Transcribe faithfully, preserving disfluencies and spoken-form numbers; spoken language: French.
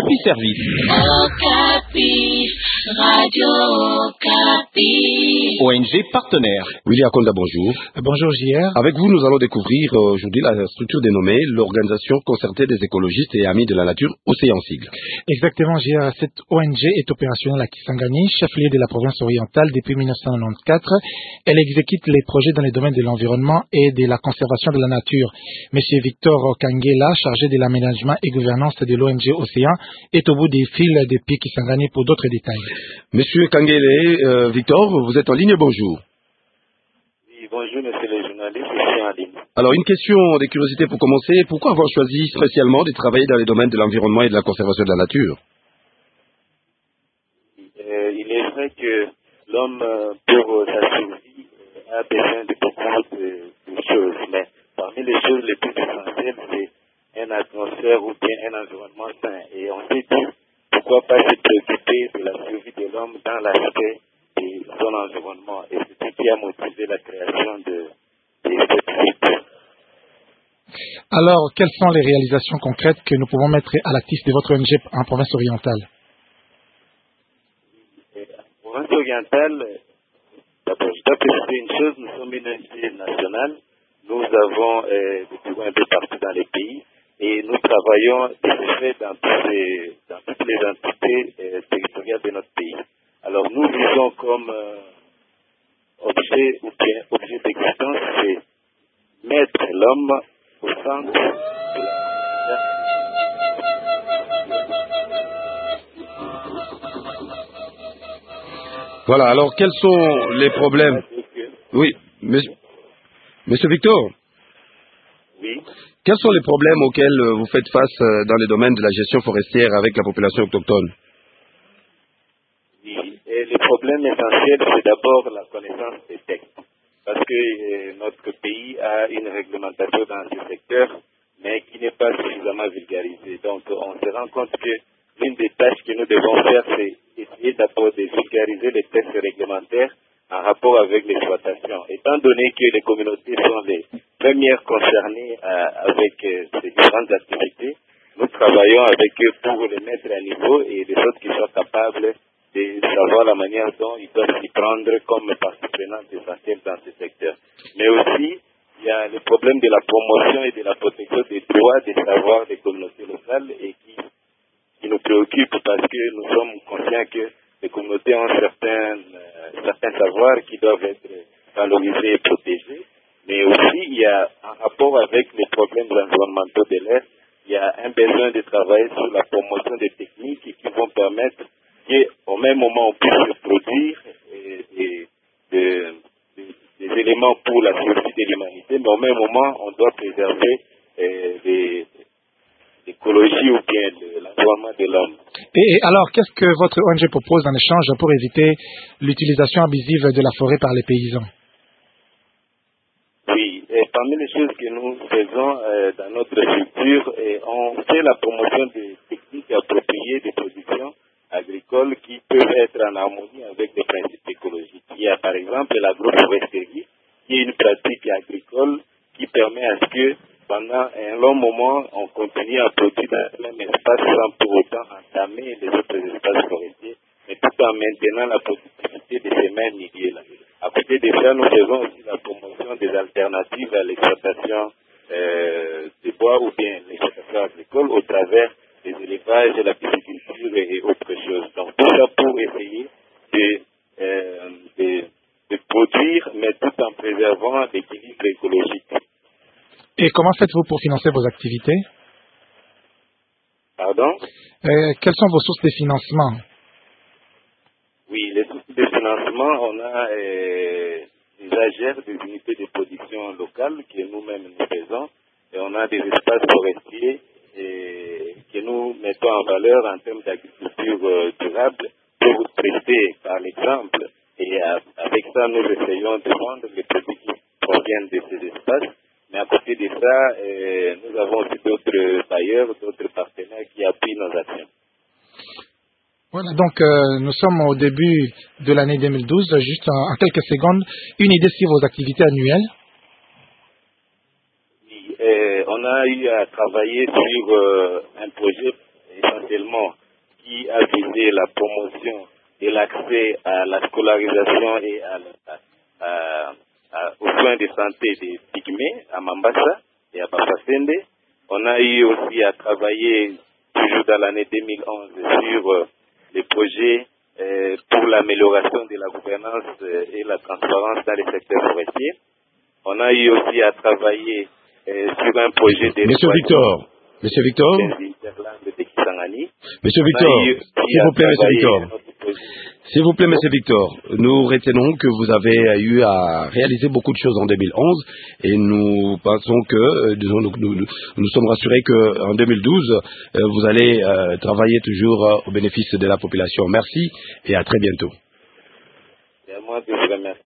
Okapi Service. Okapi, Radio Okapi. O N G partenaire. Willy Akonda, bonjour. Bonjour J R. Avec vous, nous allons découvrir euh, aujourd'hui la structure dénommée l'Organisation concertée des écologistes et amis de la nature, Océan Sigle. Exactement, J R. Cette O N G est opérationnelle à Kisangani, chef-lieu de la province orientale depuis mille neuf cent quatre-vingt-quatorze. Elle exécute les projets dans les domaines de l'environnement et de la conservation de la nature. Monsieur Victor Kangela, chargé de l'aménagement et gouvernance de l'O N G Océan, est au bout des fils depuis Kisangani pour d'autres détails. Monsieur Kangele, euh, Victor, vous êtes en ligne, bonjour. Oui, bonjour monsieur le journaliste, je suis en ligne. Alors une question de curiosité pour commencer, pourquoi avoir choisi spécialement de travailler dans les domaines de l'environnement et de la conservation de la nature? euh, Il est vrai que l'homme, euh, pour sa survie, euh, a besoin de beaucoup de, de choses, mais parmi les choses les plus essentielles, c'est un atmosphère ou bien un environnement sain. Et on s'est dit, pourquoi pas se préoccuper de la survie de l'homme dans l'aspect de son environnement. Et c'est ce qui a motivé la création de, de cette site. Alors, quelles sont les réalisations concrètes que nous pouvons mettre à l'actif de votre O N G en province orientale? Et en province orientale, d'abord, je dois préciser une chose, nous sommes une O N G nationale. Nous avons euh, des bureaux un peu partout dans les pays et nous travaillons de ce fait dans, tous les, dans toutes les entités euh, territoriales de notre pays. Alors nous visons comme euh, objet ou bien objet d'existence, c'est mettre l'homme au centre de la Voilà, alors quels sont les problèmes? Oui, monsieur, monsieur Victor. Oui. Quels sont les problèmes auxquels vous faites face dans les domaines de la gestion forestière avec la population autochtone? Oui, et le problème essentiel, c'est d'abord la connaissance des textes. Parce que euh, notre pays a une réglementation dans ce secteur, mais qui n'est pas suffisamment vulgarisée. Donc, on se rend compte que l'une des tâches que nous devons faire, c'est essayer d'abord de vulgariser les textes réglementaires en rapport avec l'exploitation. Étant donné que les communautés sont les premières concernées euh, avec euh, ces différentes activités, nous travaillons avec eux pour les mettre à niveau et de sorte qu'ils soient capables de savoir la manière dont ils doivent s'y prendre comme partie prenante essentielle dans ce secteur. Mais aussi, il y a le problème de la promotion et de la protection des droits des savoirs des communautés locales et qui, qui nous préoccupe parce que nous sommes conscients que les communautés ont certains, euh, certains savoirs qui doivent être valorisés et protégés. Mais aussi, il y a, en rapport avec les problèmes environnementaux de l'air, il y a un besoin de travailler sur la promotion des techniques qui vont permettre qu'au même moment, on puisse produire euh, des, des, des, des éléments pour la survie de l'humanité, mais au même moment, on doit préserver euh, les, l'écologie ou bien l'environnement de l'homme. Et alors, qu'est-ce que votre O N G propose en échange pour éviter l'utilisation abusive de la forêt par les paysans? Oui, et parmi les choses que nous faisons euh, dans notre structure, et on fait la promotion des techniques appropriées de production agricole qui peuvent être en harmonie avec les principes écologiques. Il y a par exemple l'agroforesterie, qui est une pratique agricole qui permet à ce que pendant un long moment, on continue à produire dans le même espace sans pour autant entamer les autres espaces forestiers, mais tout en maintenant la productivité de ces mêmes milieux-là. À côté de ça, nous faisons aussi la promotion des alternatives à l'exploitation euh, des bois ou bien l'exploitation agricole au travers des élevages, la pisciculture et autres choses. Donc tout ça pour essayer de, euh, de, de produire, mais tout en préservant l'équilibre écologique. Et comment faites-vous pour financer vos activités? Pardon? euh, Quelles sont vos sources de financement? Oui, les sources de financement, on a euh, des A G R, des unités de production locales que nous-mêmes nous faisons, et on a des espaces forestiers et, que nous mettons en valeur en termes d'agriculture euh, durable pour prester par l'exemple. Et à, avec ça, nous essayons de vendre les produits qui proviennent de ces espaces. Mais à côté de ça, euh, nous avons aussi d'autres bailleurs, d'autres partenaires qui appuient nos actions. Voilà, donc euh, nous sommes au début de l'année deux mille douze. Juste en, en quelques secondes, une idée sur vos activités annuelles? Oui, euh, on a eu à travailler sur euh, un projet essentiellement est la promotion et l'accès à la scolarisation et à, à, à, à, aux soins de santé des pygmées à Mambasa et à Bafasende. On a eu aussi à travailler, toujours dans l'année deux mille onze, sur euh, les projets euh, pour l'amélioration de la gouvernance euh, et la transparence dans les secteurs forestiers. On a eu aussi à travailler euh, sur un projet de... Monsieur Victor, Monsieur Victor, Monsieur Victor, s'il vous plaît, Monsieur Victor. S'il vous plaît, Monsieur Victor, nous retenons que vous avez eu à réaliser beaucoup de choses en deux mille onze et nous pensons que, euh, disons, nous, nous, nous sommes rassurés qu'en deux mille douze, euh, vous allez euh, travailler toujours euh, au bénéfice de la population. Merci et à très bientôt. Et à moi de vous remercier.